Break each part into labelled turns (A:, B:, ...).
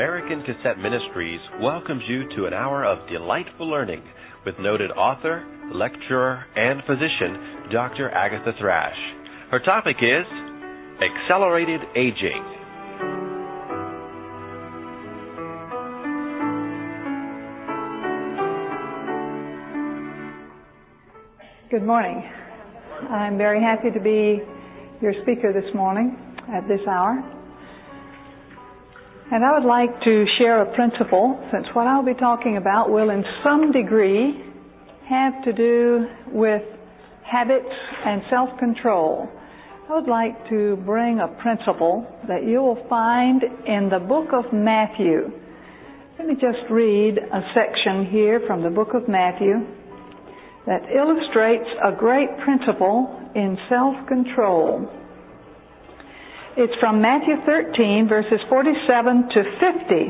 A: American Cassette Ministries welcomes you to an hour of delightful learning with noted author, lecturer, and physician, Dr. Agatha Thrash. Her topic is Accelerated Aging.
B: Good morning. I'm very happy to be your speaker this morning at this hour. And I would like to share a principle, since what I'll be talking about will in some degree have to do with habits and self-control. I would like to bring a principle that you will find in the book of Matthew. Let me just read a section here from the book of Matthew that illustrates a great principle in self-control. It's from Matthew 13, verses 47 to 50.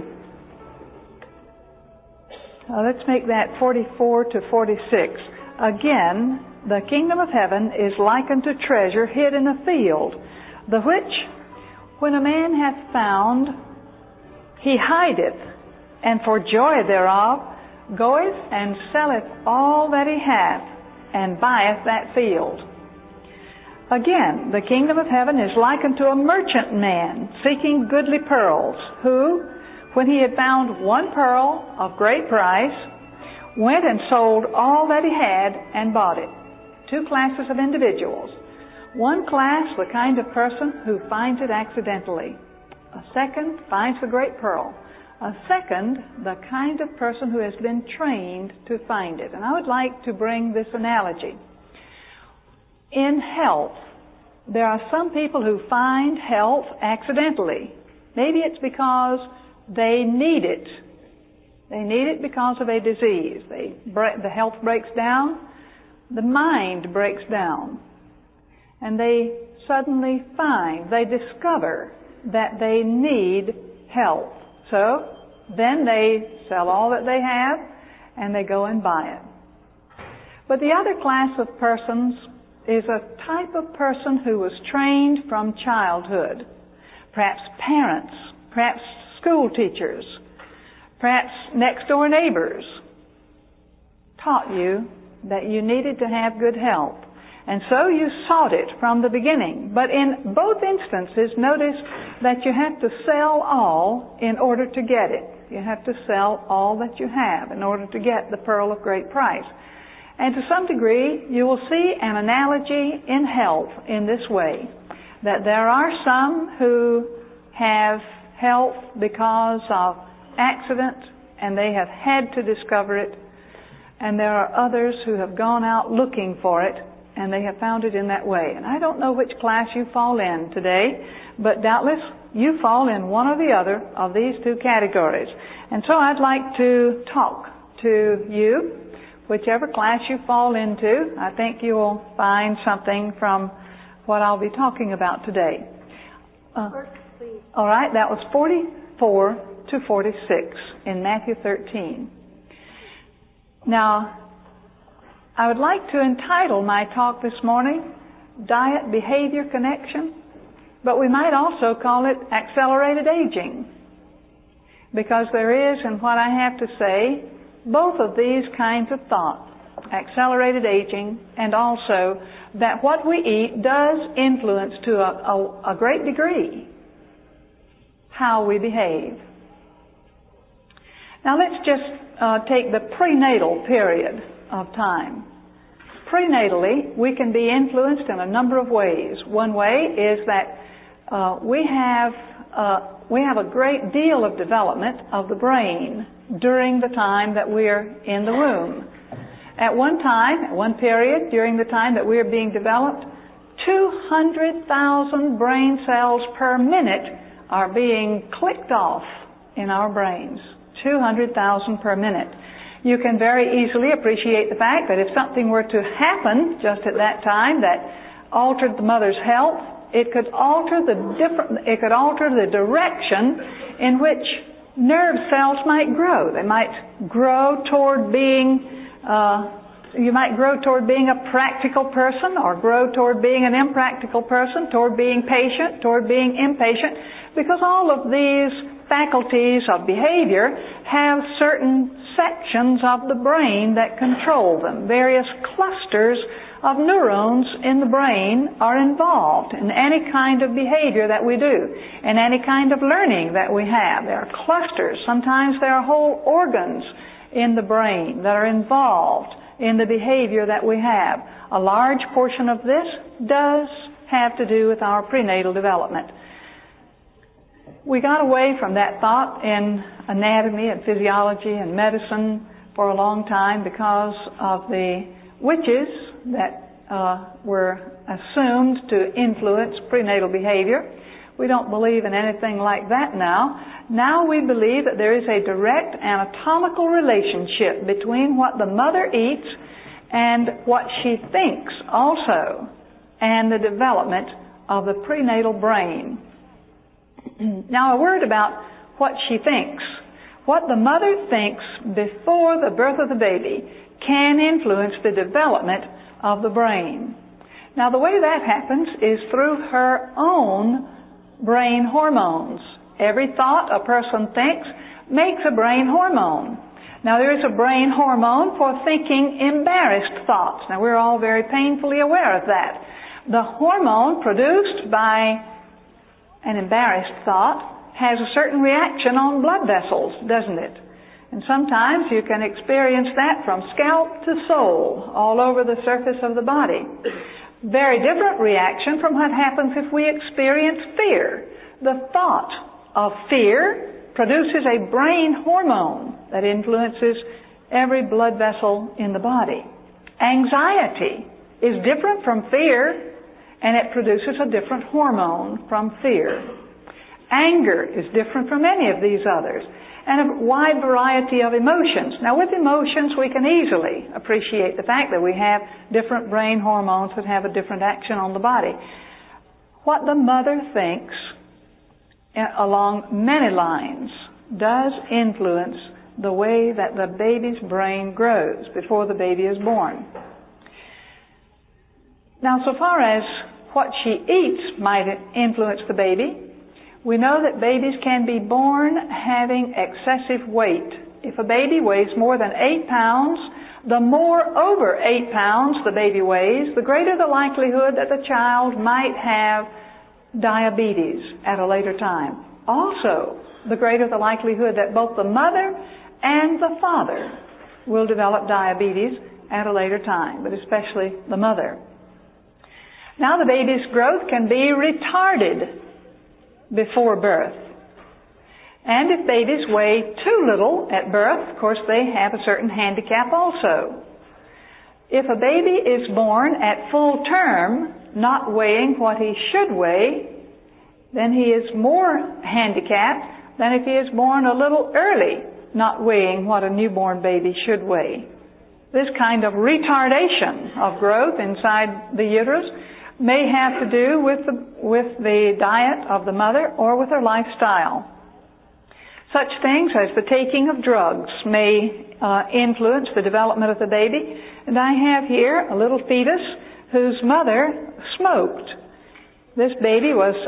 B: Let's make that 44 to 46. Again, the kingdom of heaven is likened to treasure hid in a field, the which, when a man hath found, he hideth, and for joy thereof goeth and selleth all that he hath, and buyeth that field. Again, the kingdom of heaven is likened to a merchant man seeking goodly pearls, who, when he had found one pearl of great price, went and sold all that he had and bought it. Two classes of individuals. One class, the kind of person who finds it accidentally. A second finds the great pearl. A second, the kind of person who has been trained to find it. And I would like to bring this analogy. In health, there are some people who find health accidentally. Maybe it's because they need it. They need it because of a disease. The health breaks down, the mind breaks down, and they suddenly they discover that they need health. So then they sell all that they have and they go and buy it. But the other class of persons is a type of person who was trained from childhood. Perhaps parents, perhaps school teachers, perhaps next door neighbors taught you that you needed to have good health. And so you sought it from the beginning. But in both instances, notice that you have to sell all in order to get it. You have to sell all that you have in order to get the pearl of great price. And to some degree, you will see an analogy in health in this way, that there are some who have health because of accident and they have had to discover it, and there are others who have gone out looking for it and they have found it in that way. And I don't know which class you fall in today, but doubtless you fall in one or the other of these two categories. And so I'd like to talk to you, whichever class you fall into. I think you will find something from what I'll be talking about today. All right, that was 44 to 46 in Matthew 13. Now, I would like to entitle my talk this morning, Diet Behavior Connection, but we might also call it Accelerated Aging, because there is, in what I have to say, both of these kinds of thought, accelerated aging, and also that what we eat does influence to a great degree how we behave. Now let's just take the prenatal period of time. Prenatally, we can be influenced in a number of ways. One way is that we have a great deal of development of the brain during the time that we're in the womb. At one period, during the time that we're being developed, 200,000 brain cells per minute are being clicked off in our brains. 200,000 per minute. You can very easily appreciate the fact that if something were to happen just at that time that altered the mother's health, it could alter the direction in which nerve cells might grow. They might grow toward being, you might grow toward being a practical person, or grow toward being an impractical person, toward being patient, toward being impatient, because all of these faculties of behavior have certain sections of the brain that control them. Various clusters of neurons in the brain are involved in any kind of behavior that we do, in any kind of learning that we have. There are clusters. Sometimes there are whole organs in the brain that are involved in the behavior that we have. A large portion of this does have to do with our prenatal development. We got away from that thought in anatomy and physiology and medicine for a long time because of the witches that were assumed to influence prenatal behavior. We don't believe in anything like that now. Now we believe that there is a direct anatomical relationship between what the mother eats and what she thinks also, and the development of the prenatal brain. Now a word about what she thinks. What the mother thinks before the birth of the baby can influence the development of the brain. Now the way that happens is through her own brain hormones. Every thought a person thinks makes a brain hormone. Now there is a brain hormone for thinking embarrassed thoughts. Now we're all very painfully aware of that. The hormone produced by an embarrassed thought has a certain reaction on blood vessels, doesn't it? And sometimes you can experience that from scalp to soul, all over the surface of the body. Very different reaction from what happens if we experience fear. The thought of fear produces a brain hormone that influences every blood vessel in the body. Anxiety is different from fear, and it produces a different hormone from fear. Anger is different from any of these others, and a wide variety of emotions. Now with emotions we can easily appreciate the fact that we have different brain hormones that have a different action on the body. What the mother thinks along many lines does influence the way that the baby's brain grows before the baby is born. Now, so far as what she eats might influence the baby, we know that babies can be born having excessive weight. If a baby weighs more than 8 pounds, the more over 8 pounds the baby weighs, the greater the likelihood that the child might have diabetes at a later time. Also, the greater the likelihood that both the mother and the father will develop diabetes at a later time, but especially the mother. Now the baby's growth can be retarded before birth. And if babies weigh too little at birth, of course they have a certain handicap also. If a baby is born at full term, not weighing what he should weigh, then he is more handicapped than if he is born a little early, not weighing what a newborn baby should weigh. This kind of retardation of growth inside the uterus may have to do with the diet of the mother or with her lifestyle. Such things as the taking of drugs may influence the development of the baby. And I have here a little fetus whose mother smoked. This baby was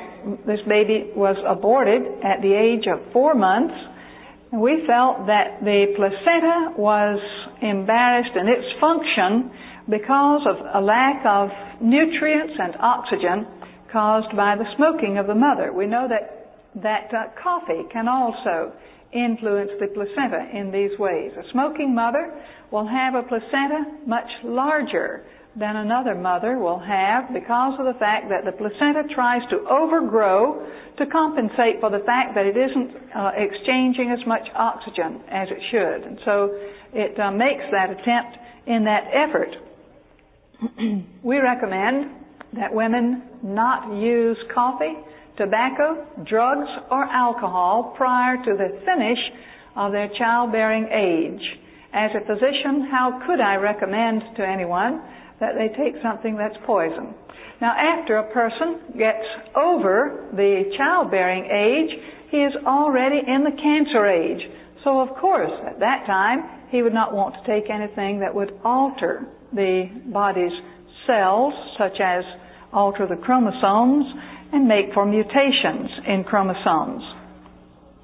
B: aborted at the age of 4 months. And we felt that the placenta was embarrassed in its function because of a lack of nutrients and oxygen caused by the smoking of the mother. We know that coffee can also influence the placenta in these ways. A smoking mother will have a placenta much larger than another mother will have because of the fact that the placenta tries to overgrow to compensate for the fact that it isn't exchanging as much oxygen as it should. And so it makes that attempt in that effort. We recommend that women not use coffee, tobacco, drugs, or alcohol prior to the finish of their childbearing age. As a physician, how could I recommend to anyone that they take something that's poison? Now, after a person gets over the childbearing age, he is already in the cancer age. So, of course, at that time, he would not want to take anything that would alter the body's cells, such as alter the chromosomes and make for mutations in chromosomes.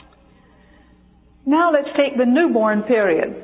B: Now let's take the newborn period.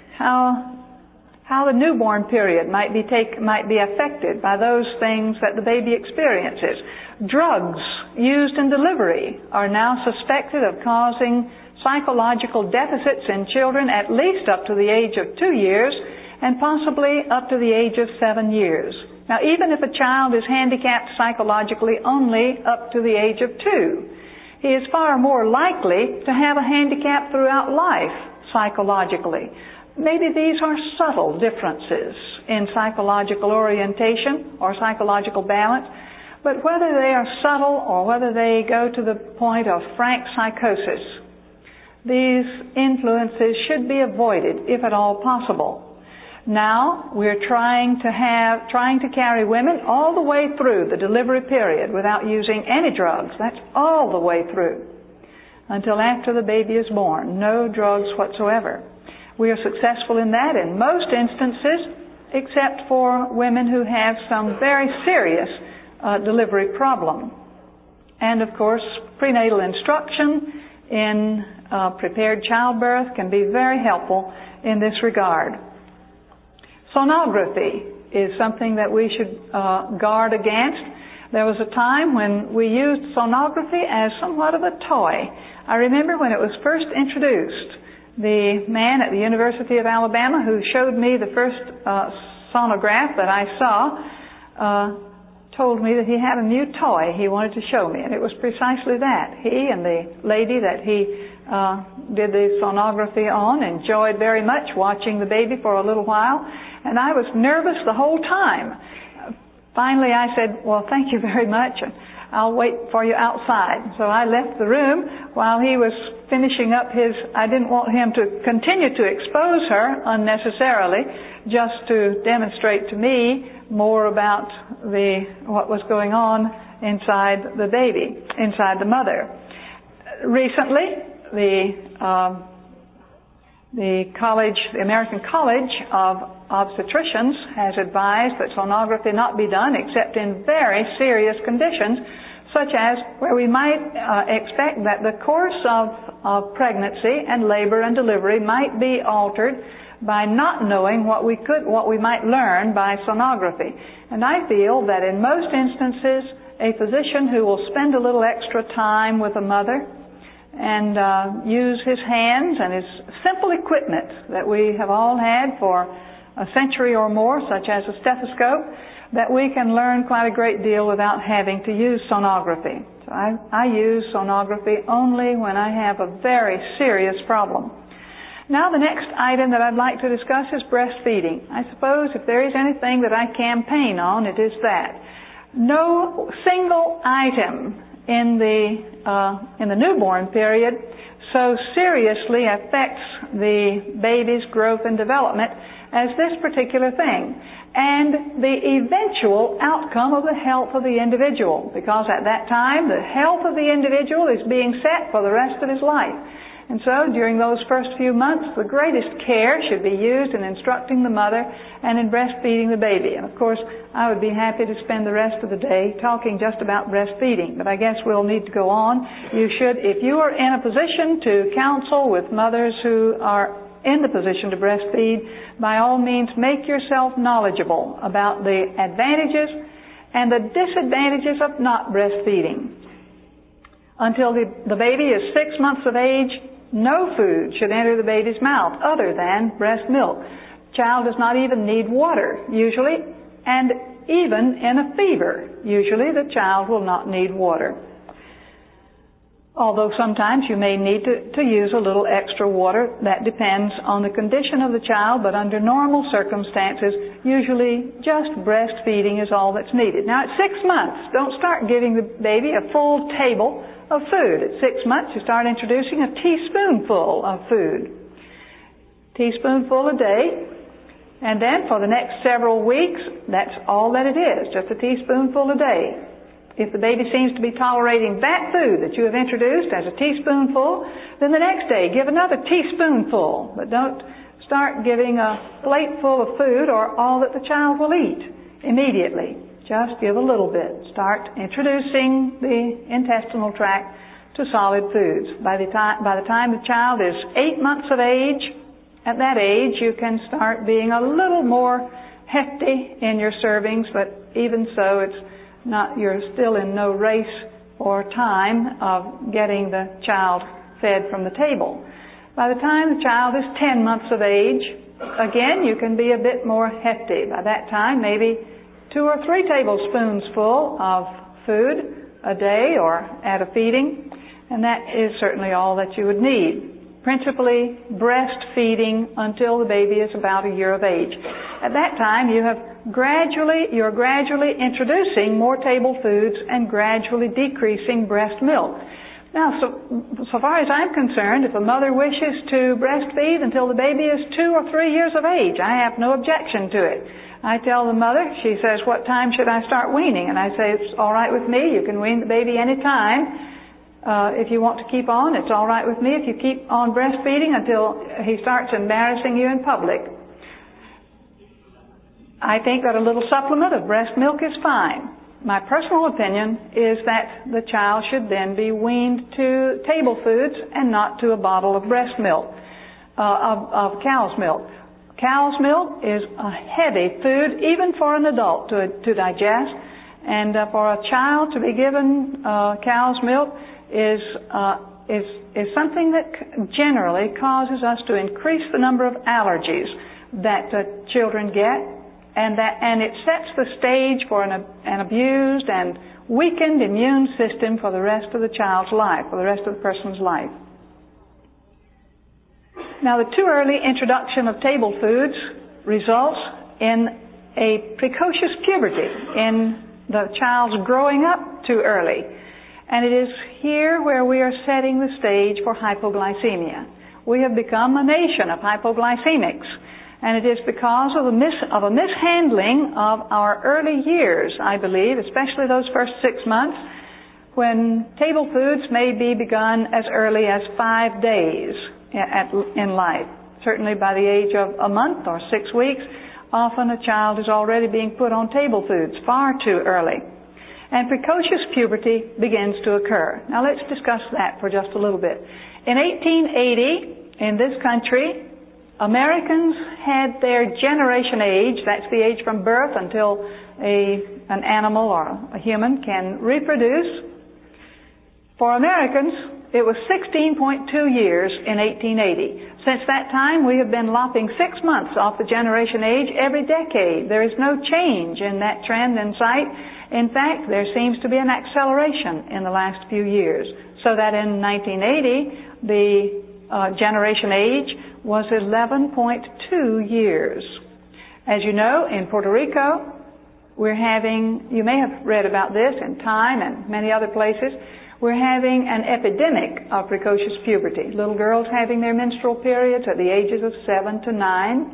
B: How the newborn period might be affected by those things that the baby experiences. Drugs used in delivery are now suspected of causing psychological deficits in children at least up to the age of 2 years and possibly up to the age of 7 years. Now, even if a child is handicapped psychologically only up to the age of 2, he is far more likely to have a handicap throughout life psychologically. Maybe these are subtle differences in psychological orientation or psychological balance, but whether they are subtle or whether they go to the point of frank psychosis, these influences should be avoided if at all possible. Now, we're trying to carry women all the way through the delivery period without using any drugs. That's all the way through until after the baby is born. No drugs whatsoever. We are successful in that in most instances, except for women who have some very serious delivery problem. And of course, prenatal instruction in prepared childbirth can be very helpful in this regard. Sonography is something that we should guard against. There was a time when we used sonography as somewhat of a toy. I remember when it was first introduced, the man at the University of Alabama who showed me the first sonograph that I saw told me that he had a new toy he wanted to show me, and it was precisely that. He and the lady that he did the sonography on enjoyed very much watching the baby for a little while, and I was nervous the whole time. Finally I said, well, thank you very much, and I'll wait for you outside. So I left the room while he was finishing up I didn't want him to continue to expose her unnecessarily, just to demonstrate to me more about what was going on inside the baby, inside the mother. Recently, the American College of Obstetricians has advised that sonography not be done except in very serious conditions, such as where we might expect that the course of pregnancy and labor and delivery might be altered by not knowing what we might learn by sonography. And I feel that in most instances, a physician who will spend a little extra time with a mother and use his hands and his simple equipment that we have all had for a century or more, such as a stethoscope, that we can learn quite a great deal without having to use sonography. So I use sonography only when I have a very serious problem. Now the next item that I'd like to discuss is breastfeeding. I suppose if there is anything that I campaign on, it is that. No single item in the newborn period so seriously affects the baby's growth and development as this particular thing, and the eventual outcome of the health of the individual, because at that time the health of the individual is being set for the rest of his life. And so during those first few months, the greatest care should be used in instructing the mother and in breastfeeding the baby. And of course, I would be happy to spend the rest of the day talking just about breastfeeding, but I guess we'll need to go on. You should, if you are in a position to counsel with mothers who are in the position to breastfeed, by all means make yourself knowledgeable about the advantages and the disadvantages of not breastfeeding. Until the baby is 6 months of age, no food should enter the baby's mouth other than breast milk. Child does not even need water, usually, and even in a fever, usually the child will not need water. Although sometimes you may need to use a little extra water. That depends on the condition of the child, but under normal circumstances, usually just breastfeeding is all that's needed. Now at 6 months, don't start giving the baby a full table of food. At 6 months, you start introducing a teaspoonful of food. Teaspoonful a day, and then for the next several weeks, that's all that it is, just a teaspoonful a day. If the baby seems to be tolerating that food that you have introduced as a teaspoonful, then the next day give another teaspoonful. But don't start giving a plateful of food or all that the child will eat immediately. Just give a little bit. Start introducing the intestinal tract to solid foods. By the time the child is 8 months of age, at that age you can start being a little more hefty in your servings, but even so you're still in no race or time of getting the child fed from the table. By the time the child is 10 months of age, again, you can be a bit more hefty. By that time, maybe 2 or 3 tablespoons full of food a day or at a feeding, and that is certainly all that you would need. Principally breastfeeding until the baby is about a year of age. At that time, you're gradually introducing more table foods and gradually decreasing breast milk. Now, so far as I'm concerned, if a mother wishes to breastfeed until the baby is 2 or 3 years of age, I have no objection to it. I tell the mother, she says, "What time should I start weaning?" And I say, "It's all right with me. You can wean the baby any time. If you want to keep on, it's all right with me if you keep on breastfeeding until he starts embarrassing you in public." I think that a little supplement of breast milk is fine. My personal opinion is that the child should then be weaned to table foods and not to a bottle of breast milk, of cow's milk. Cow's milk is a heavy food, even for an adult to digest, and for a child to be given cow's milk is something that generally causes us to increase the number of allergies that children get, and it sets the stage for an abused and weakened immune system for the rest of the child's life, for the rest of the person's life. Now, the too early introduction of table foods results in a precocious puberty, in the child's growing up too early. And it is here where we are setting the stage for hypoglycemia. We have become a nation of hypoglycemics. And it is because of a mishandling of our early years, I believe, especially those first 6 months, when table foods may be begun as early as 5 days in life. Certainly by the age of a month or 6 weeks, often a child is already being put on table foods far too early. And precocious puberty begins to occur. Now let's discuss that for just a little bit. In 1880, in this country, Americans had their generation age, that's the age from birth until an animal or a human can reproduce. For Americans, it was 16.2 years in 1880. Since that time, we have been lopping 6 months off the generation age every decade. There is no change in that trend in sight. In fact, there seems to be an acceleration in the last few years. So that in 1980, the generation age was 11.2 years. As you know, in Puerto Rico, you may have read about this in Time and many other places, we're having an epidemic of precocious puberty. Little girls having their menstrual periods at the ages of 7 to 9.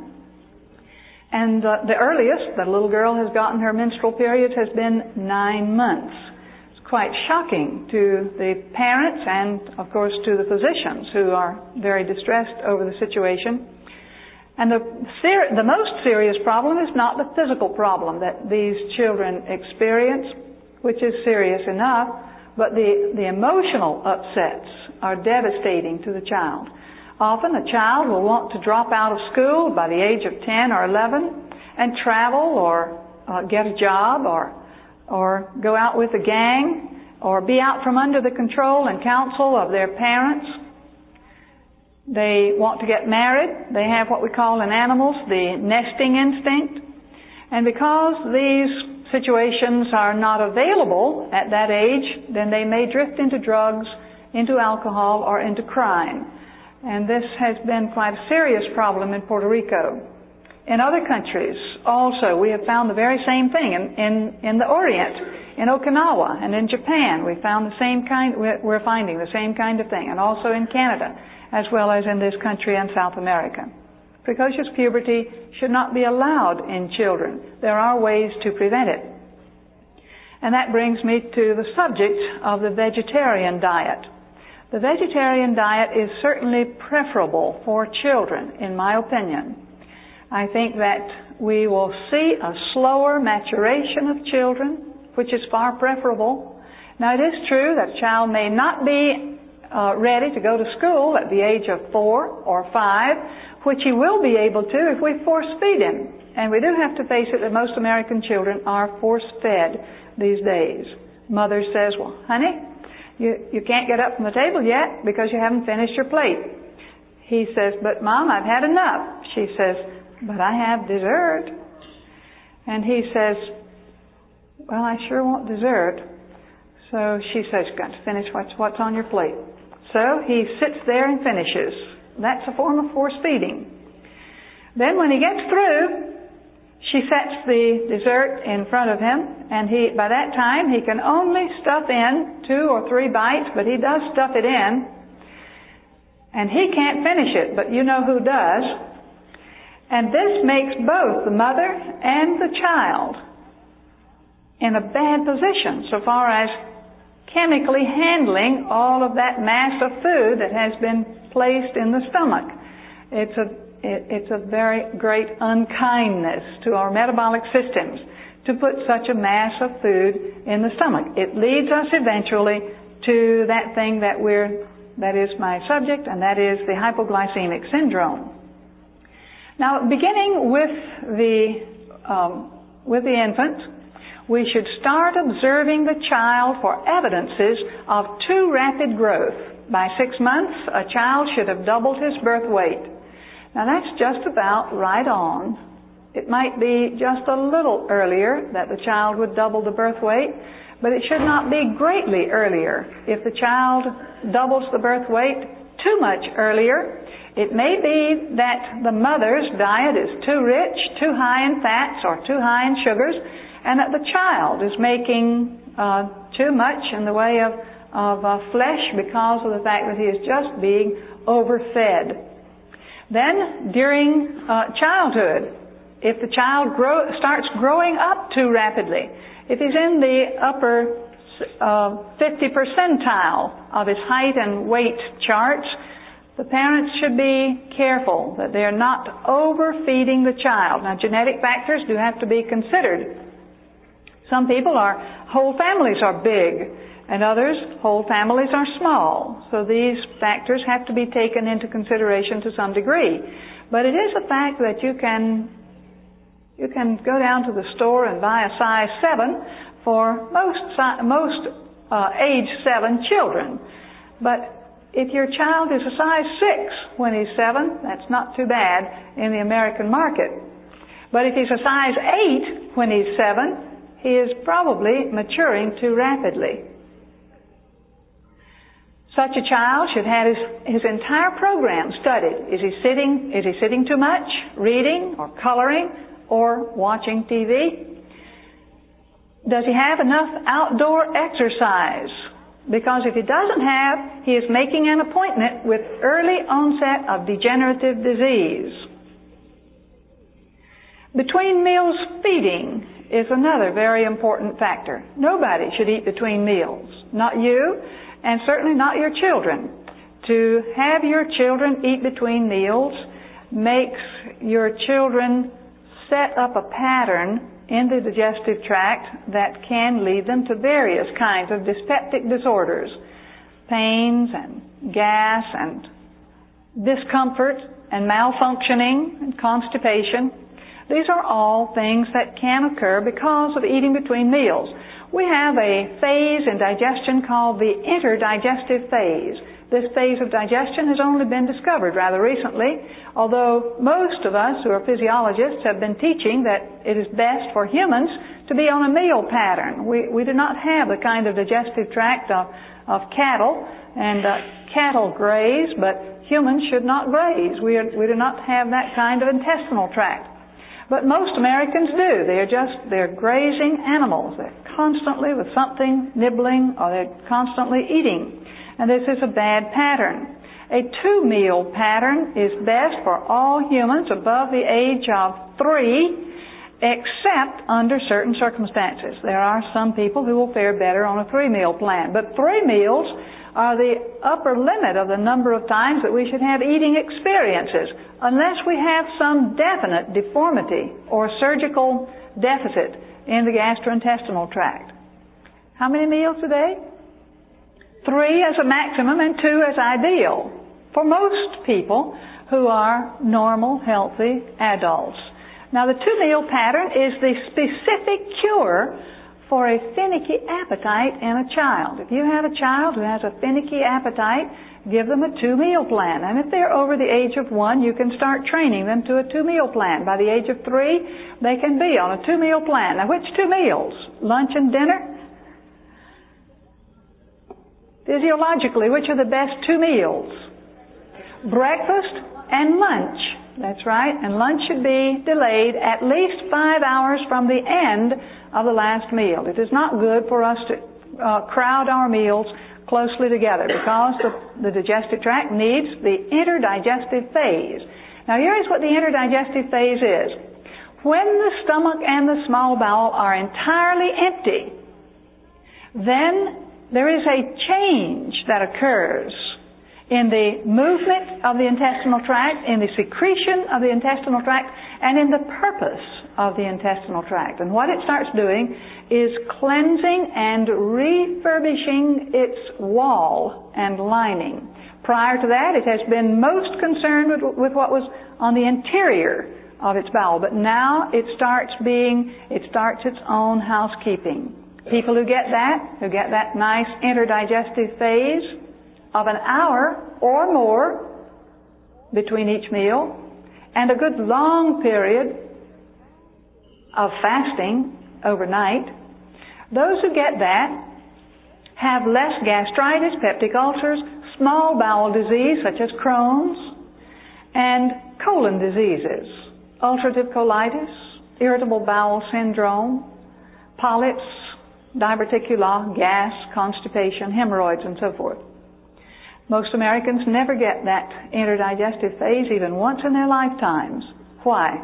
B: And the earliest that a little girl has gotten her menstrual periods has been 9 months. It's quite shocking to the parents and, of course, to the physicians who are very distressed over the situation. And the most serious problem is not the physical problem that these children experience, which is serious enough, but the emotional upsets are devastating to the child. Often a child will want to drop out of school by the age of 10 or 11 and travel or get a job or go out with a gang or be out from under the control and counsel of their parents. They want to get married. They have what we call in animals the nesting instinct. And because these situations are not available at that age, then they may drift into drugs, into alcohol, or into crime. And this has been quite a serious problem in Puerto Rico. In other countries also, we have found the very same thing. In the Orient, in Okinawa, and in Japan, we're finding the same kind of thing, and also in Canada, as well as in this country and South America. Precocious puberty should not be allowed in children. There are ways to prevent it. And that brings me to the subject of the vegetarian diet. The vegetarian diet is certainly preferable for children, in my opinion. I think that we will see a slower maturation of children, which is far preferable. Now, it is true that a child may not be ready to go to school at the age of 4 or 5, which he will be able to if we force feed him. And we do have to face it that most American children are force-fed these days. Mother says, well, honey, you can't get up from the table yet because you haven't finished your plate. He says, but Mom, I've had enough. She says, but I have dessert. And he says, well, I sure want dessert. So she says, you've got to finish what's on your plate. So he sits there and finishes. That's a form of force feeding. Then when he gets through, she sets the dessert in front of him, and by that time he can only stuff in 2 or 3 bites, but he does stuff it in. And he can't finish it, but you know who does. And this makes both the mother and the child in a bad position so far as chemically handling all of that mass of food that has been placed in the stomach. It's a very great unkindness to our metabolic systems to put such a mass of food in the stomach. It leads us eventually to that thing that is my subject, and that is the hypoglycemic syndrome. Now, beginning with the infant, we should start observing the child for evidences of too rapid growth. By 6 months, a child should have doubled his birth weight. Now, that's just about right on. It might be just a little earlier that the child would double the birth weight, but it should not be greatly earlier. If the child doubles the birth weight too much earlier, it may be that the mother's diet is too rich, too high in fats, or too high in sugars, and that the child is making too much in the way of flesh because of the fact that he is just being overfed. Then, during childhood, if the child starts growing up too rapidly, if he's in the upper 50 percentile of his height and weight charts, the parents should be careful that they are not overfeeding the child. Now, genetic factors do have to be considered. Some people whole families are big, and others, whole families are small. So these factors have to be taken into consideration to some degree. But it is a fact that you can go down to the store and buy a size 7 for most age 7 children. But if your child is a size 6 when he's 7, that's not too bad in the American market. But if he's a size 8 when he's 7, he is probably maturing too rapidly. Such a child should have his entire program studied. Is he sitting too much, reading or coloring or watching TV? Does he have enough outdoor exercise? Because if he doesn't have, he is making an appointment with early onset of degenerative disease. Between meals feeding is another very important factor. Nobody should eat between meals. Not you, and certainly not your children. To have your children eat between meals makes your children set up a pattern in the digestive tract that can lead them to various kinds of dyspeptic disorders, pains and gas and discomfort and malfunctioning and constipation. These are all things that can occur because of eating between meals. We have a phase in digestion called the interdigestive phase. This phase of digestion has only been discovered rather recently, although most of us who are physiologists have been teaching that it is best for humans to be on a meal pattern. We do not have the kind of digestive tract of cattle, and cattle graze, but humans should not graze. We do not have that kind of intestinal tract. But most Americans do. They're grazing animals. They're constantly with something nibbling, or they're constantly eating. And this is a bad pattern. A 2-meal pattern is best for all humans above the age of 3, except under certain circumstances. There are some people who will fare better on a 3-meal plan. But 3 meals are the upper limit of the number of times that we should have eating experiences, unless we have some definite deformity or surgical deficit in the gastrointestinal tract. How many meals a day? 3 as a maximum and 2 as ideal for most people who are normal, healthy adults. Now, the 2-meal pattern is the specific cure for a finicky appetite in a child. If you have a child who has a finicky appetite, give them a 2-meal plan. And if they're over the age of 1, you can start training them to a 2-meal plan. By the age of 3, they can be on a 2-meal plan. Now, which 2 meals? Lunch and dinner? Physiologically, which are the best 2 meals? Breakfast and lunch. That's right. And lunch should be delayed at least 5 hours from the end of the last meal. It is not good for us to crowd our meals closely together because the digestive tract needs the interdigestive phase. Now, here is what the interdigestive phase is. When the stomach and the small bowel are entirely empty, then there is a change that occurs in the movement of the intestinal tract, in the secretion of the intestinal tract, and in the purpose of the intestinal tract. And what it starts doing is cleansing and refurbishing its wall and lining. Prior to that, it has been most concerned with what was on the interior of its bowel, but now it starts its own housekeeping. People who get that nice interdigestive phase of an hour or more between each meal, and a good long period of fasting overnight, those who get that have less gastritis, peptic ulcers, small bowel disease such as Crohn's, and colon diseases, ulcerative colitis, irritable bowel syndrome, polyps, diverticular, gas, constipation, hemorrhoids, and so forth. Most Americans never get that interdigestive phase even once in their lifetimes. Why?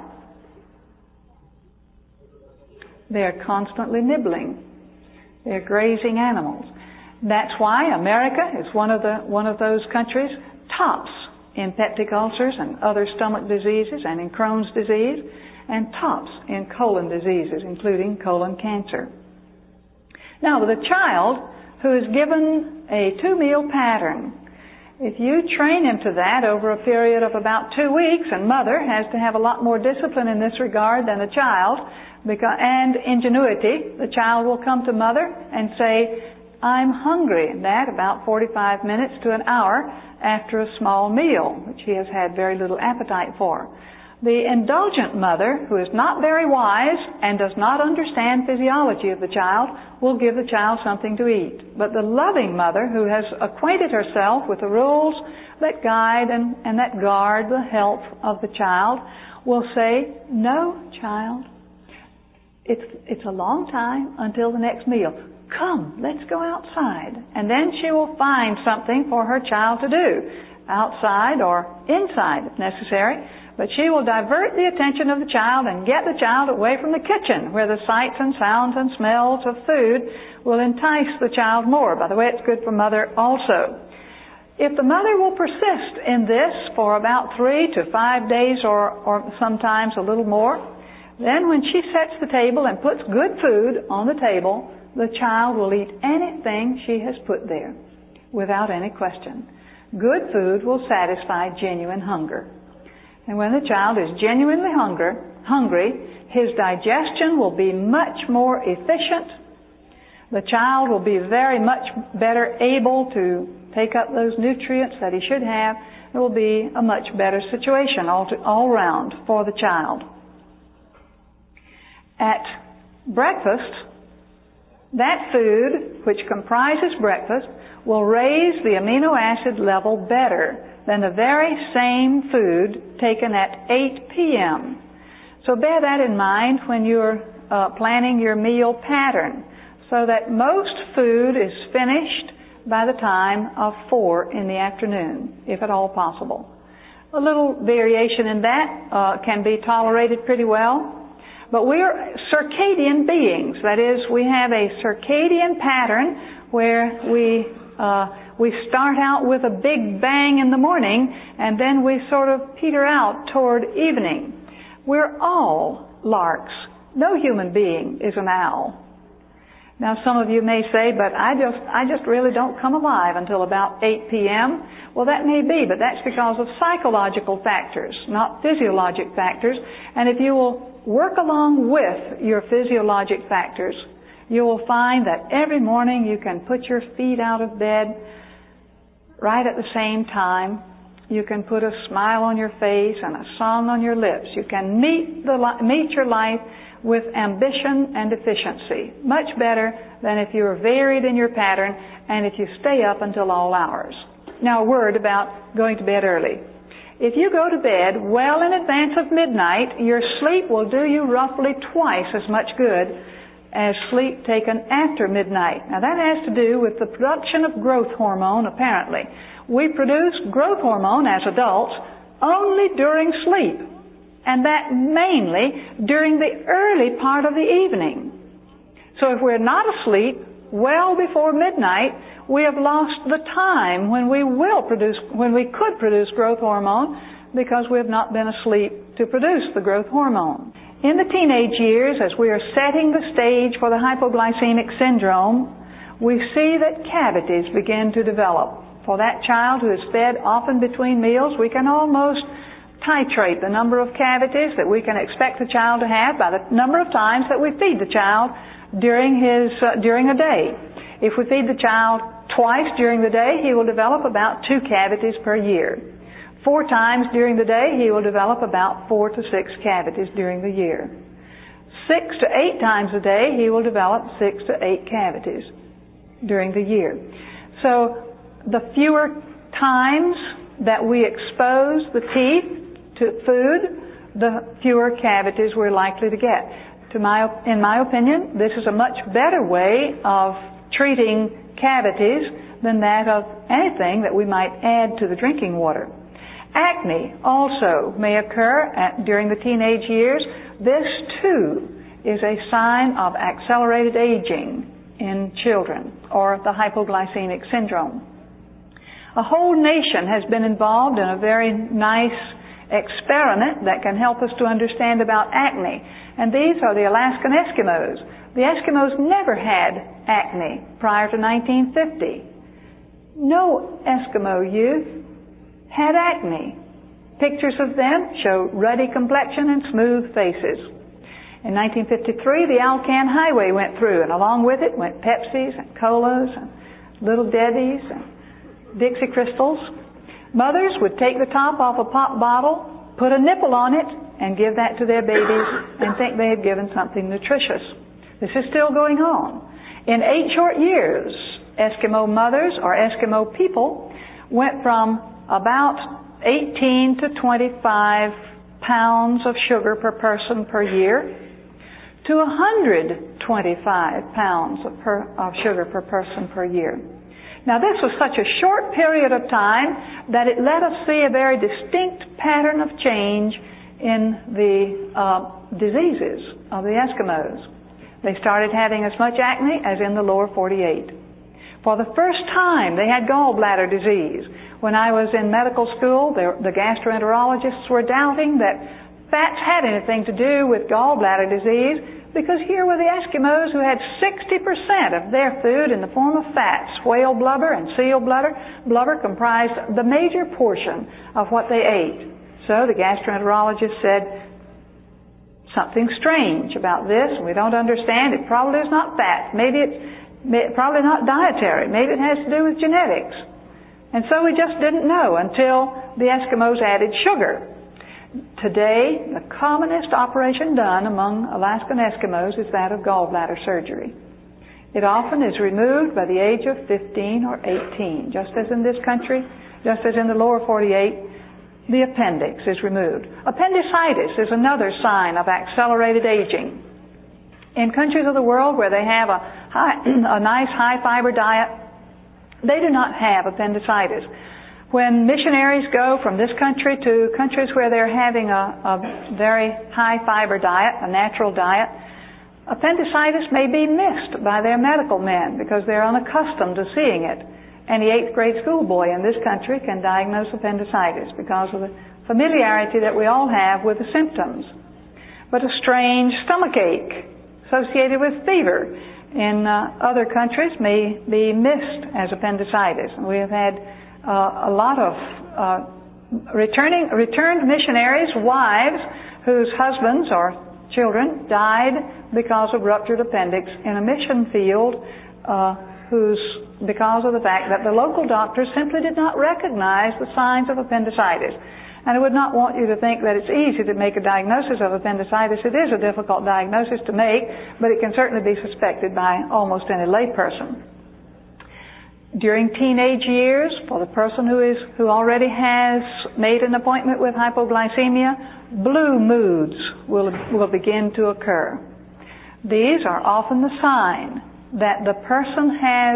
B: They're constantly nibbling. They're grazing animals. That's why America is one of those countries tops in peptic ulcers and other stomach diseases and in Crohn's disease, and tops in colon diseases, including colon cancer. Now, with a child who is given a 2-meal pattern, if you train him to that over a period of about 2 weeks, and mother has to have a lot more discipline in this regard than the child, and ingenuity, the child will come to mother and say, "I'm hungry," and that about 45 minutes to an hour after a small meal, which he has had very little appetite for. The indulgent mother, who is not very wise and does not understand physiology of the child, will give the child something to eat. But the loving mother, who has acquainted herself with the rules that guide and that guard the health of the child, will say, "No, child, it's a long time until the next meal. Come, let's go outside." And then she will find something for her child to do, outside or inside if necessary. But she will divert the attention of the child and get the child away from the kitchen, where the sights and sounds and smells of food will entice the child more. By the way, it's good for mother also. If the mother will persist in this for about 3 to 5 days or sometimes a little more, then when she sets the table and puts good food on the table, the child will eat anything she has put there without any question. Good food will satisfy genuine hunger. And when the child is genuinely hungry, his digestion will be much more efficient. The child will be very much better able to take up those nutrients that he should have. It will be a much better situation all around for the child. At breakfast, that food, which comprises breakfast, will raise the amino acid level better than the very same food taken at 8 p.m. So bear that in mind when you're planning your meal pattern, so that most food is finished by the time of 4 in the afternoon, if at all possible. A little variation in that can be tolerated pretty well. But we're circadian beings. That is, we have a circadian pattern where we start out with a big bang in the morning and then we sort of peter out toward evening. We're all larks. No human being is an owl. Now some of you may say, but I just really don't come alive until about 8 p.m. Well, that may be, but that's because of psychological factors, not physiologic factors. And if you will work along with your physiologic factors, you will find that every morning you can put your feet out of bed right at the same time. You can put a smile on your face and a song on your lips. You can meet your life with ambition and efficiency, much better than if you are varied in your pattern and if you stay up until all hours. Now a word about going to bed early. If you go to bed well in advance of midnight, your sleep will do you roughly twice as much good as sleep taken after midnight. Now that has to do with the production of growth hormone, apparently. We produce growth hormone as adults only during sleep, and that mainly during the early part of the evening. So if we're not asleep well before midnight, we have lost the time when we could produce growth hormone because we have not been asleep to produce the growth hormone. In the teenage years, as we are setting the stage for the hypoglycemic syndrome, we see that cavities begin to develop. For that child who is fed often between meals, we can almost titrate the number of cavities that we can expect the child to have by the number of times that we feed the child during a day. If we feed the child twice during the day, he will develop about 2 cavities per year. 4 times during the day, he will develop about 4 to 6 cavities during the year. 6 to 8 times a day, he will develop 6 to 8 cavities during the year. So the fewer times that we expose the teeth to food, the fewer cavities we're likely to get. In my opinion, this is a much better way of treating cavities than that of anything that we might add to the drinking water. Acne also may occur during the teenage years. This too is a sign of accelerated aging in children, or the hypoglycemic syndrome. A whole nation has been involved in a very nice experiment that can help us to understand about acne. And these are the Alaskan Eskimos. The Eskimos never had acne prior to 1950. No Eskimo youth had acne. Pictures of them show ruddy complexion and smooth faces. In 1953, the Alcan Highway went through, and along with it went Pepsis and Colas and Little Debbies and Dixie Crystals. Mothers would take the top off a pop bottle, put a nipple on it, and give that to their babies and think they had given something nutritious. This is still going on. In 8 short years, Eskimo mothers, or Eskimo people, went from about 18 to 25 pounds of sugar per person per year to 125 pounds of sugar per person per year. Now this was such a short period of time that it let us see a very distinct pattern of change in the diseases of the Eskimos. They started having as much acne as in the lower 48. For the first time they had gallbladder disease. When I was in medical school, the gastroenterologists were doubting that fats had anything to do with gallbladder disease, because here were the Eskimos who had 60% of their food in the form of fats. Whale blubber and seal blubber comprised the major portion of what they ate. So the gastroenterologist said, something strange about this. We don't understand. It probably is not fat. Maybe it's probably not dietary. Maybe it has to do with genetics. And so we just didn't know until the Eskimos added sugar. Today, the commonest operation done among Alaskan Eskimos is that of gallbladder surgery. It often is removed by the age of 15 or 18. Just as in this country, just as in the lower 48, the appendix is removed. Appendicitis is another sign of accelerated aging. In countries of the world where they have a nice high-fiber diet, they do not have appendicitis. When missionaries go from this country to countries where they're having a very high-fiber diet, a natural diet, appendicitis may be missed by their medical men because they're unaccustomed to seeing it. Any 8th grade schoolboy in this country can diagnose appendicitis because of the familiarity that we all have with the symptoms. But a strange stomach ache associated with fever in other countries may be missed as appendicitis. We have had a lot of returned missionaries' wives whose husbands or children died because of ruptured appendix in a mission field, because of the fact that the local doctors simply did not recognize the signs of appendicitis. And I would not want you to think that it's easy to make a diagnosis of appendicitis. It is a difficult diagnosis to make, but it can certainly be suspected by almost any layperson. During teenage years, for the person who already has made an appointment with hypoglycemia, blue moods will begin to occur. These are often the sign that the person has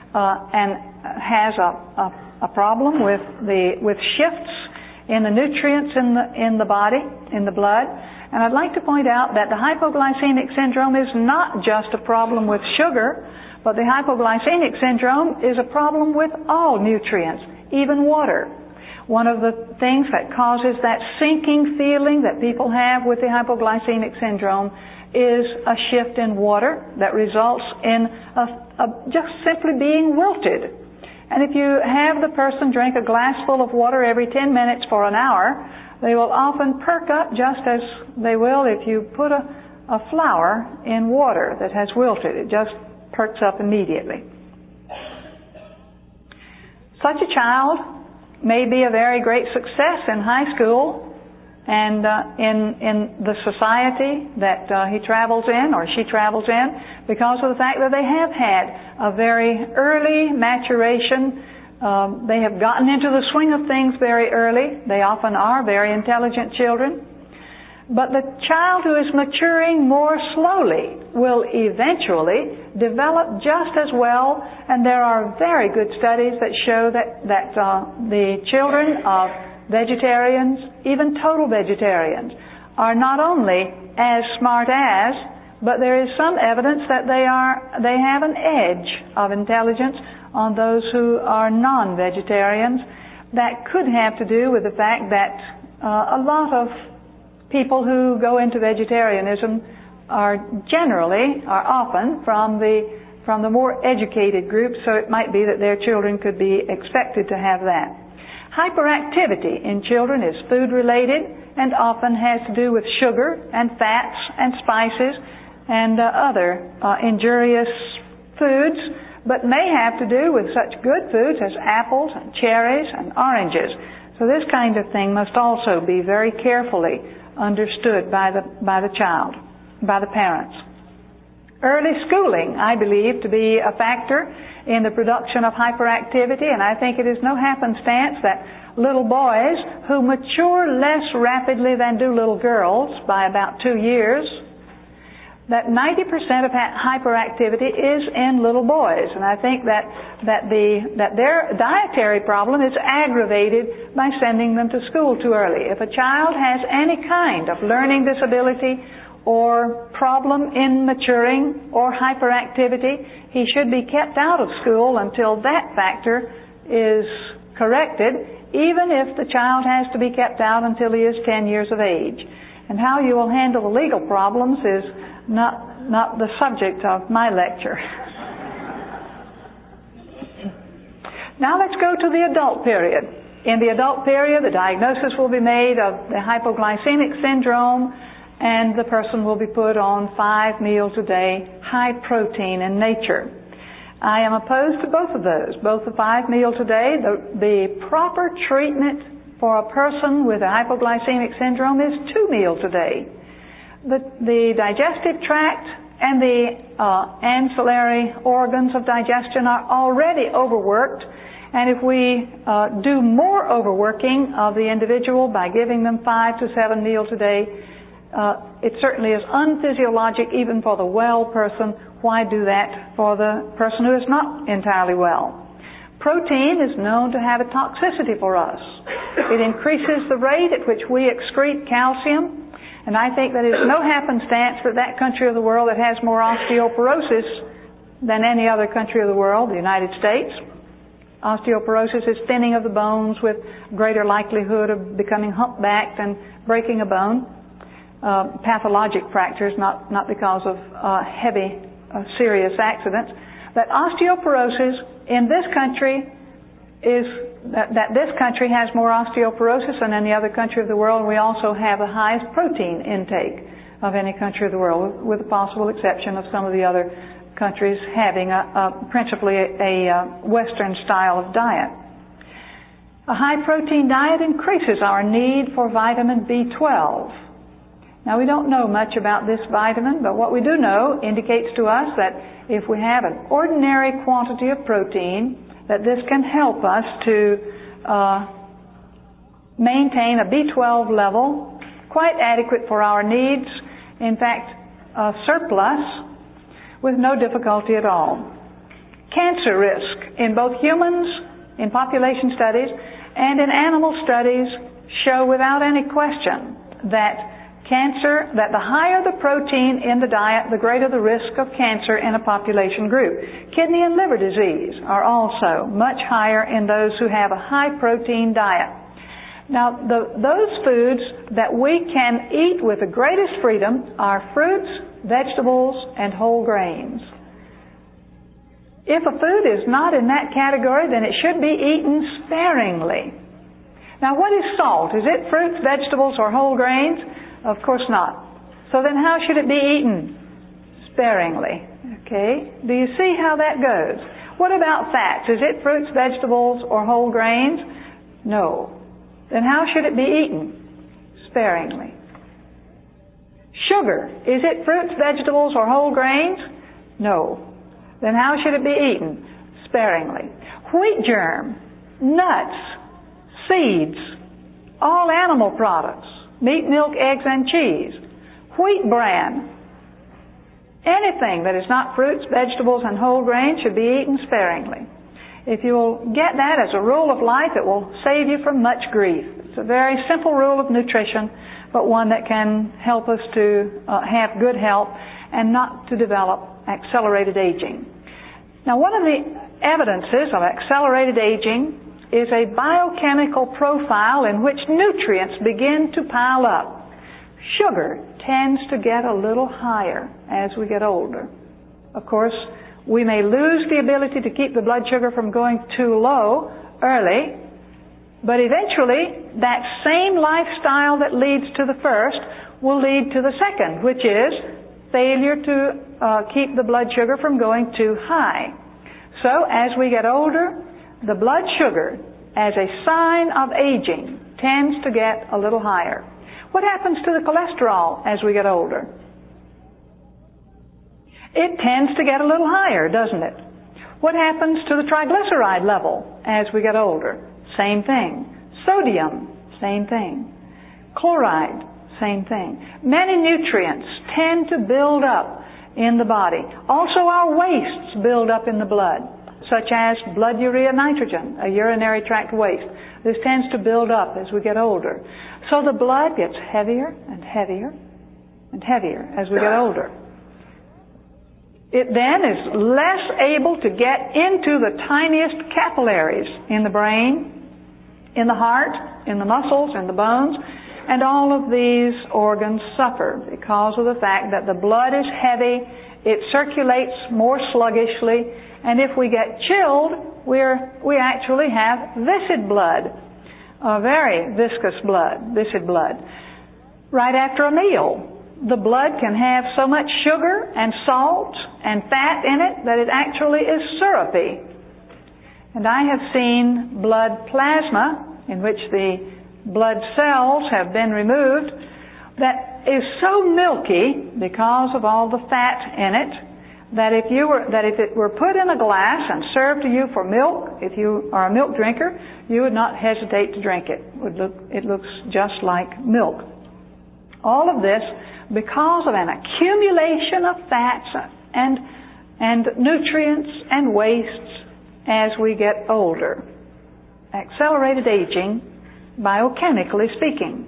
B: a problem with shifts in the nutrients in the body, in the blood. And I'd like to point out that the hypoglycemic syndrome is not just a problem with sugar, but the hypoglycemic syndrome is a problem with all nutrients, even water. One of the things that causes that sinking feeling that people have with the hypoglycemic syndrome is a shift in water that results in just simply being wilted. And if you have the person drink a glass full of water every 10 minutes for an hour, they will often perk up just as they will if you put a flower in water that has wilted. It just perks up immediately. Such a child may be a very great success in high school and in the society that he travels in or she travels in, because of the fact that they have had a very early maturation. They have gotten into the swing of things very early. They often are very intelligent children. But the child who is maturing more slowly will eventually develop just as well, and there are very good studies that show that the children of vegetarians, even total vegetarians, are not only as smart as, but there is some evidence that they have an edge of intelligence on those who are non-vegetarians. That could have to do with the fact that a lot of people who go into vegetarianism are often from the more educated groups, so it might be that their children could be expected to have that. Hyperactivity in children is food-related and often has to do with sugar and fats and spices and other injurious foods, but may have to do with such good foods as apples and cherries and oranges. So this kind of thing must also be very carefully understood by the child, by the parents. Early schooling, I believe, to be a factor in the production of hyperactivity, and I think it is no happenstance that little boys who mature less rapidly than do little girls by about 2 years, that 90% of hyperactivity is in little boys. And I think that their dietary problem is aggravated by sending them to school too early. If a child has any kind of learning disability or problem in maturing or hyperactivity, he should be kept out of school until that factor is corrected, even if the child has to be kept out until he is 10 years of age. And how you will handle the legal problems is not the subject of my lecture. Now let's go to the adult period. In the adult period, the diagnosis will be made of the hypoglycemic syndrome, and the person will be put on 5 meals a day, high protein in nature. I am opposed to both of those, both the 5 meals a day. The proper treatment for a person with a hypoglycemic syndrome is 2 meals a day. The digestive tract and the ancillary organs of digestion are already overworked, and if we do more overworking of the individual by giving them 5 to 7 meals a day, it certainly is unphysiologic even for the well person. Why do that for the person who is not entirely well? Protein is known to have a toxicity for us. It increases the rate at which we excrete calcium, and I think that it is no happenstance that country of the world that has more osteoporosis than any other country of the world, the United States. Osteoporosis is thinning of the bones with greater likelihood of becoming humpbacked and breaking a bone. Pathologic fractures, not because of heavy serious accidents, that osteoporosis in this country that this country has more osteoporosis than any other country of the world. We also have the highest protein intake of any country of the world, with the possible exception of some of the other countries having principally a Western style of diet. A high protein diet increases our need for vitamin B12. Now, we don't know much about this vitamin, but what we do know indicates to us that if we have an ordinary quantity of protein, that this can help us to maintain a B12 level quite adequate for our needs, in fact, a surplus with no difficulty at all. Cancer risk in both humans, in population studies, and in animal studies show without any question that the higher the protein in the diet, the greater the risk of cancer in a population group. Kidney and liver disease are also much higher in those who have a high protein diet. Now, those foods that we can eat with the greatest freedom are fruits, vegetables, and whole grains. If a food is not in that category, then it should be eaten sparingly. Now, what is salt? Is it fruits, vegetables, or whole grains? Of course not. So then how should it be eaten? Sparingly. Okay? Do you see how that goes? What about fats? Is it fruits, vegetables, or whole grains? No. Then how should it be eaten? Sparingly. Sugar. Is it fruits, vegetables, or whole grains? No. Then how should it be eaten? Sparingly. Wheat germ, nuts, seeds, all animal products, meat, milk, eggs, and cheese, wheat bran, anything that is not fruits, vegetables, and whole grains should be eaten sparingly. If you will get that as a rule of life, it will save you from much grief. It's a very simple rule of nutrition, but one that can help us to have good health and not to develop accelerated aging. Now, one of the evidences of accelerated aging is a biochemical profile in which nutrients begin to pile up. Sugar tends to get a little higher as we get older. Of course, we may lose the ability to keep the blood sugar from going too low early, but eventually that same lifestyle that leads to the first will lead to the second, which is failure to keep the blood sugar from going too high. So as we get older, the blood sugar, as a sign of aging, tends to get a little higher. What happens to the cholesterol as we get older? It tends to get a little higher, doesn't it? What happens to the triglyceride level as we get older? Same thing. Sodium, same thing. Chloride, same thing. Many nutrients tend to build up in the body. Also, our wastes build up in the blood, such as blood urea nitrogen, a urinary tract waste. This tends to build up as we get older. So the blood gets heavier and heavier and heavier as we get older. It then is less able to get into the tiniest capillaries in the brain, in the heart, in the muscles, in the bones, and all of these organs suffer because of the fact that the blood is heavy, it circulates more sluggishly, and if we get chilled, we actually have viscid blood, a very viscous blood, viscid blood. Right after a meal, the blood can have so much sugar and salt and fat in it that it actually is syrupy. And I have seen blood plasma, in which the blood cells have been removed, that is so milky because of all the fat in it that if it were put in a glass and served to you for milk, if you are a milk drinker, you would not hesitate to drink it. It looks just like milk. All of this because of an accumulation of fats and nutrients and wastes as we get older. Accelerated aging, biochemically speaking.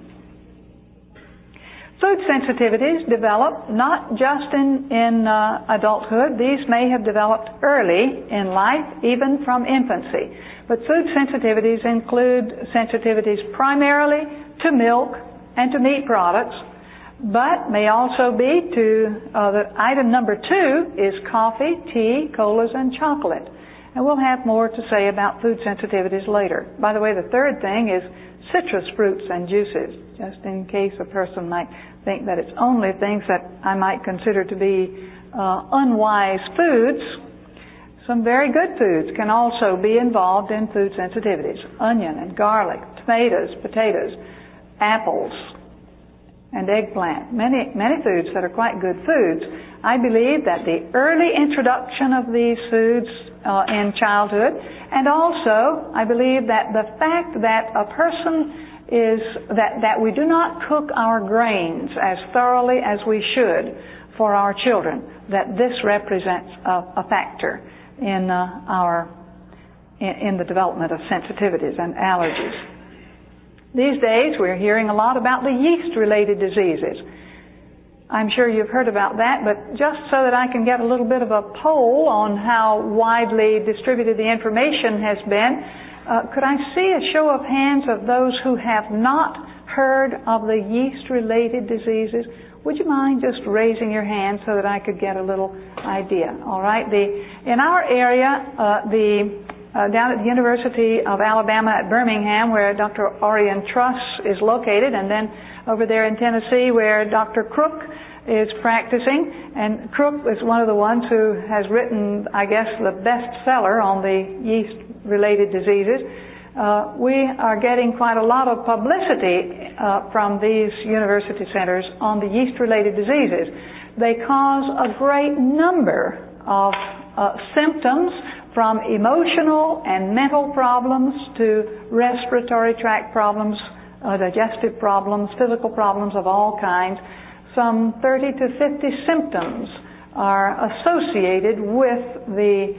B: Food sensitivities develop not just in adulthood. These may have developed early in life, even from infancy. But food sensitivities include sensitivities primarily to milk and to meat products, but may also be the item number 2 is coffee, tea, colas, and chocolate. And we'll have more to say about food sensitivities later. By the way, the third thing is citrus fruits and juices, just in case a person might think that it's only things that I might consider to be unwise foods. Some very good foods can also be involved in food sensitivities. Onion and garlic, tomatoes, potatoes, apples, and eggplant. Many foods that are quite good foods. I believe that the early introduction of these foods in childhood, and also I believe that the fact that a person that we do not cook our grains as thoroughly as we should for our children, that this represents a factor in the development of sensitivities and allergies. These days we're hearing a lot about the yeast-related diseases. I'm sure you've heard about that, but just so that I can get a little bit of a poll on how widely distributed the information has been, could I see a show of hands of those who have not heard of the yeast-related diseases? Would you mind just raising your hand so that I could get a little idea? All right. In our area, down at the University of Alabama at Birmingham, where Dr. Orion Truss is located, and then over there in Tennessee where Dr. Crook is practicing. And Crook is one of the ones who has written, I guess, the bestseller on the yeast-related diseases. We are getting quite a lot of publicity from these university centers on the yeast-related diseases. They cause a great number of symptoms, from emotional and mental problems to respiratory tract problems, digestive problems, physical problems of all kinds. Some 30 to 50 symptoms are associated with the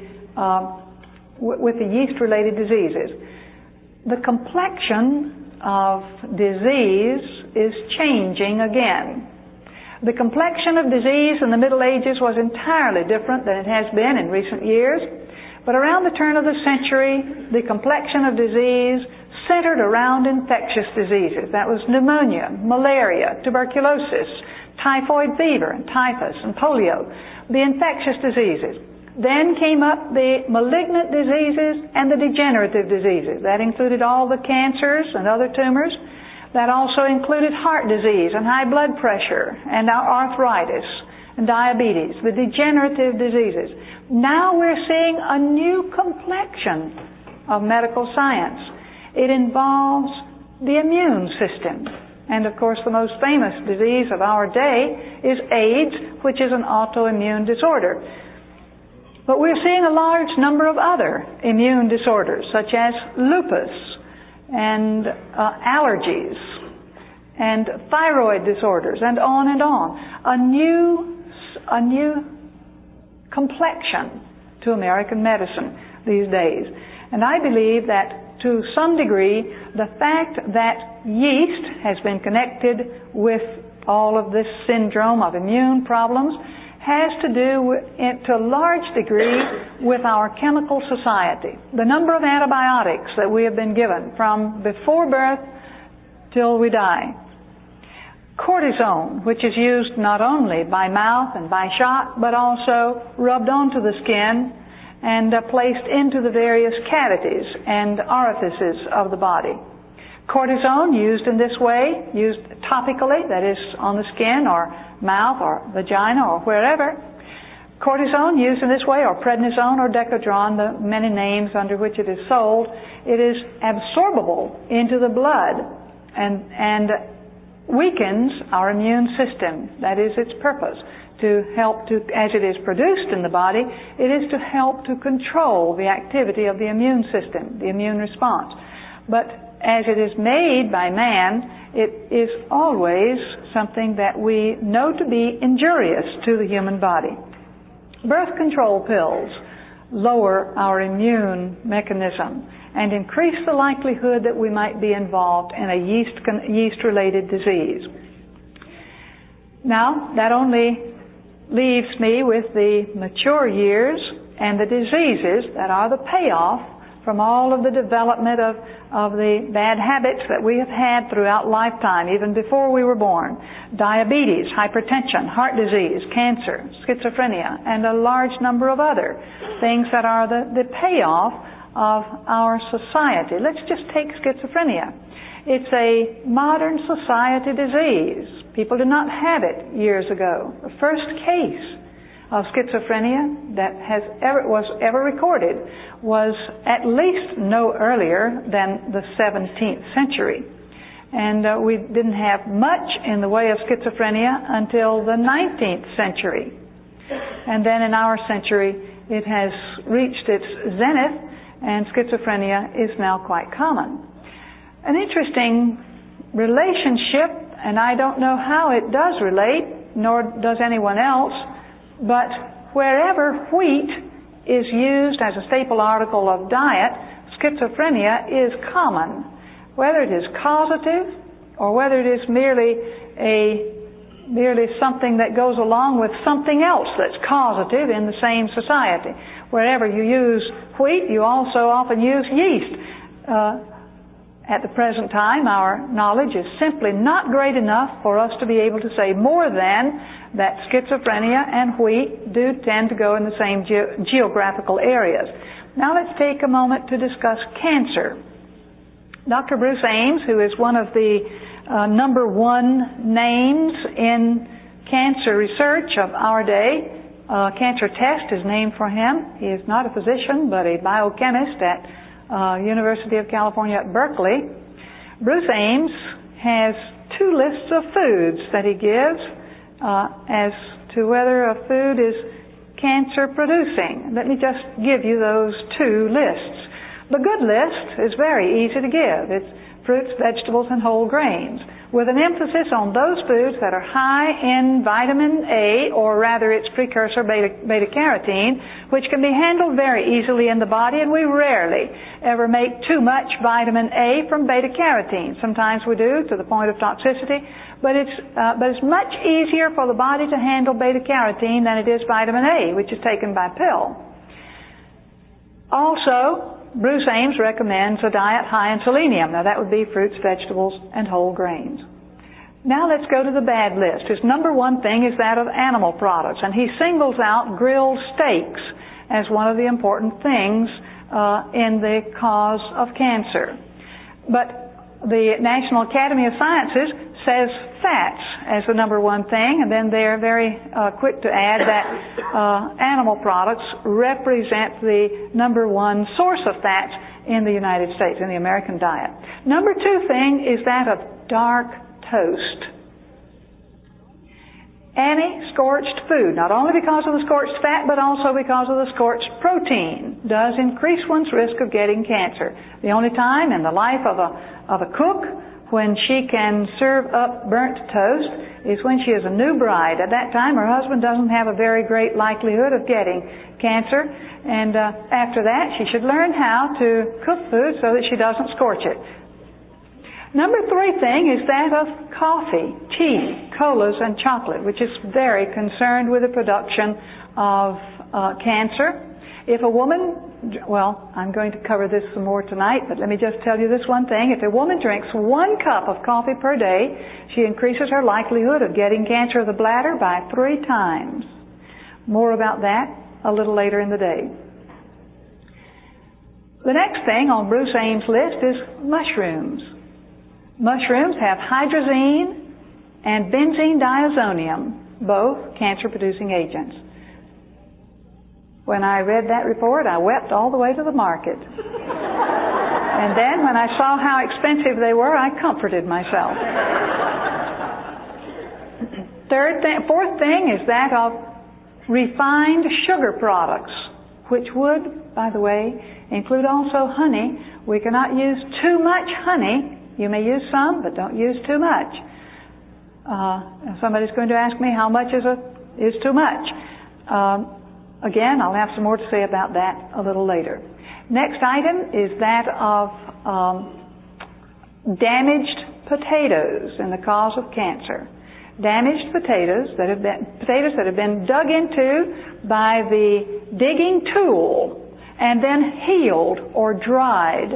B: yeast-related diseases. The complexion of disease is changing again. The complexion of disease in the Middle Ages was entirely different than it has been in recent years. But around the turn of the century, the complexion of disease centered around infectious diseases. That was pneumonia, malaria, tuberculosis, typhoid fever, and typhus, and polio, the infectious diseases. Then came up the malignant diseases and the degenerative diseases. That included all the cancers and other tumors. That also included heart disease and high blood pressure and arthritis and diabetes, the degenerative diseases. Now we're seeing a new complexion of medical science. It involves the immune system. And of course the most famous disease of our day is AIDS, which is an autoimmune disorder. But we're seeing a large number of other immune disorders, such as lupus and allergies and thyroid disorders, and on and on. A new complexion to American medicine these days. And I believe that to some degree the fact that yeast has been connected with all of this syndrome of immune problems has to do to a large degree with our chemical society. The number of antibiotics that we have been given from before birth till we die. Cortisone, which is used not only by mouth and by shot, but also rubbed onto the skin and placed into the various cavities and orifices of the body. Cortisone used in this way, used topically, that is on the skin or mouth or vagina or wherever. Cortisone used in this way, or prednisone or Decadron, the many names under which it is sold, it is absorbable into the blood and weakens our immune system. That is its purpose, to help to, as it is produced in the body, it is to help to control the activity of the immune system, the immune response. But as it is made by man, it is always something that we know to be injurious to the human body. Birth control pills lower our immune mechanism and increase the likelihood that we might be involved in a yeast-related disease. Now, that only leaves me with the mature years and the diseases that are the payoff from all of the development of the bad habits that we have had throughout lifetime, even before we were born. Diabetes, hypertension, heart disease, cancer, schizophrenia, and a large number of other things that are the payoff of our society. Let's just take schizophrenia. It's a modern society disease. People did not have it years ago. The first case of schizophrenia that was ever recorded was at least no earlier than the 17th century. And we didn't have much in the way of schizophrenia until the 19th century. And then in our century, it has reached its zenith, and schizophrenia is now quite common. An interesting relationship, and I don't know how it does relate, nor does anyone else, but wherever wheat is used as a staple article of diet, schizophrenia is common. Whether it is causative or whether it is merely something that goes along with something else that's causative in the same society. Wherever you use wheat, you also often use yeast. At the present time, our knowledge is simply not great enough for us to be able to say more than that schizophrenia and wheat do tend to go in the same geographical areas. Now let's take a moment to discuss cancer. Dr. Bruce Ames, who is one of the number one names in cancer research of our day, cancer test is named for him. He is not a physician, but a biochemist at University of California at Berkeley. Bruce Ames has two lists of foods that he gives as to whether a food is cancer producing. Let me just give you those two lists. The good list is very easy to give. It's fruits, vegetables, and whole grains, with an emphasis on those foods that are high in vitamin A, or rather its precursor beta-carotene, which can be handled very easily in the body, and we rarely ever make too much vitamin A from beta-carotene. Sometimes we do to the point of toxicity, but it's much easier for the body to handle beta-carotene than it is vitamin A, which is taken by pill. Also, Bruce Ames recommends a diet high in selenium. Now that would be fruits, vegetables, and whole grains. Now let's go to the bad list. His number one thing is that of animal products, and he singles out grilled steaks as one of the important things in the cause of cancer. But the National Academy of Sciences says fats as the number one thing, and then they're very quick to add that animal products represent the number one source of fats in the United States, in the American diet. Number two thing is that of dark toast. Any scorched food, not only because of the scorched fat, but also because of the scorched protein, does increase one's risk of getting cancer. The only time in the life of a cook when she can serve up burnt toast is when she is a new bride. At that time, her husband doesn't have a very great likelihood of getting cancer, and after that, she should learn how to cook food so that she doesn't scorch it. Number three thing is that of coffee, tea, colas, and chocolate, which is very concerned with the production of cancer. If a woman, well, I'm going to cover this some more tonight, but let me just tell you this one thing. If a woman drinks 1 cup of coffee per day, she increases her likelihood of getting cancer of the bladder by 3 times. More about that a little later in the day. The next thing on Bruce Ames' list is mushrooms. Mushrooms have hydrazine and benzene diazonium, both cancer-producing agents. When I read that report, I wept all the way to the market. And then when I saw how expensive they were, I comforted myself. Fourth thing is that of refined sugar products, which would, by the way, include also honey. We cannot use too much honey. You may use some, but don't use too much. Somebody's going to ask me how much is too much. Again, I'll have some more to say about that a little later. Next item is that of damaged potatoes and the cause of cancer. Damaged potatoes that have been dug into by the digging tool and then healed or dried.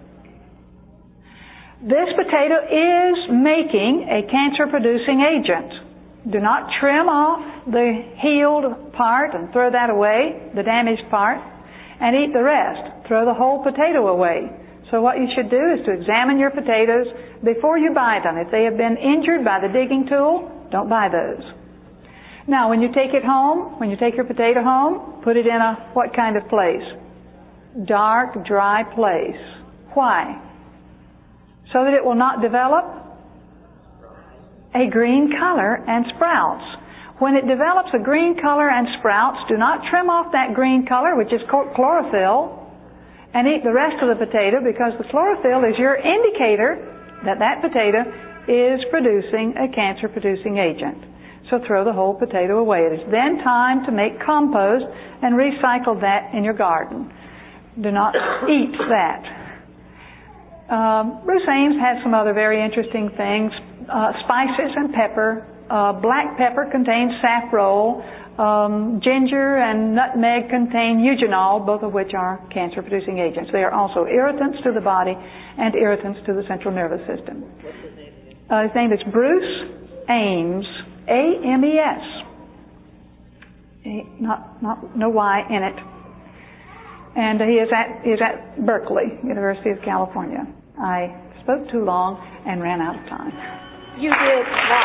B: This potato is making a cancer-producing agent. Do not trim off the healed part and throw that away, the damaged part, and eat the rest. Throw the whole potato away. So what you should do is to examine your potatoes before you buy them. If they have been injured by the digging tool, don't buy those. Now, when you take it home, when you take your potato home, put it in a what kind of place? Dark, dry place. Why? So that it will not develop a green color and sprouts. When it develops a green color and sprouts, do not trim off that green color, which is called chlorophyll, and eat the rest of the potato, because the chlorophyll is your indicator that that potato is producing a cancer-producing agent. So throw the whole potato away. It is then time to make compost and recycle that in your garden. Do not eat that. Bruce Ames has some other very interesting things. Spices and pepper. Black pepper contains saffrole. Ginger and nutmeg contain eugenol, both of which are cancer-producing agents. They are also irritants to the body and irritants to the central nervous system. His name is Bruce Ames, A-M-E-S. No Y in it. And he is at Berkeley, University of California. I spoke too long and ran out of time.
C: You did.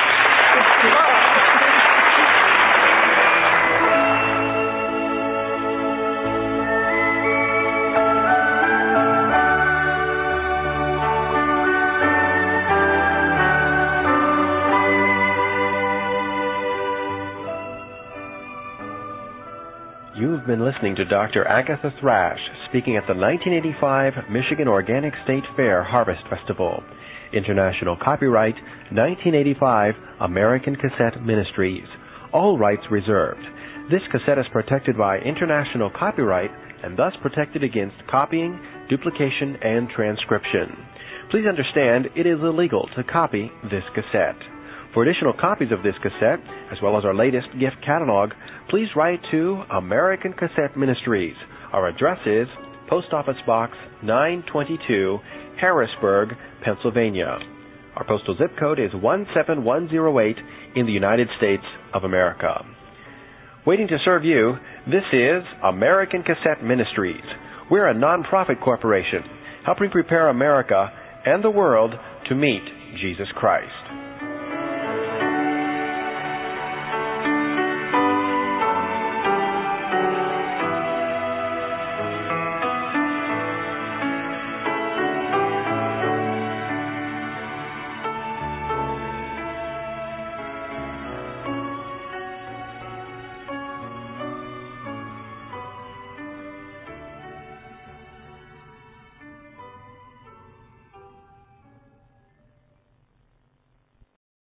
A: You've been listening to Dr. Agatha Thrash speaking at the 1985 Michigan Organic State Fair Harvest Festival. International copyright 1985 American Cassette Ministries. All rights reserved. This cassette is protected by international copyright and thus protected against copying, duplication, and transcription. Please understand it is illegal to copy this cassette. For additional copies of this cassette, as well as our latest gift catalog, please write to American Cassette Ministries. Our address is Post Office Box 922, Harrisburg, Pennsylvania. Our postal zip code is 17108 in the United States of America. Waiting to serve you, this is American Cassette Ministries. We're a non-profit corporation helping prepare America and the world to meet Jesus Christ.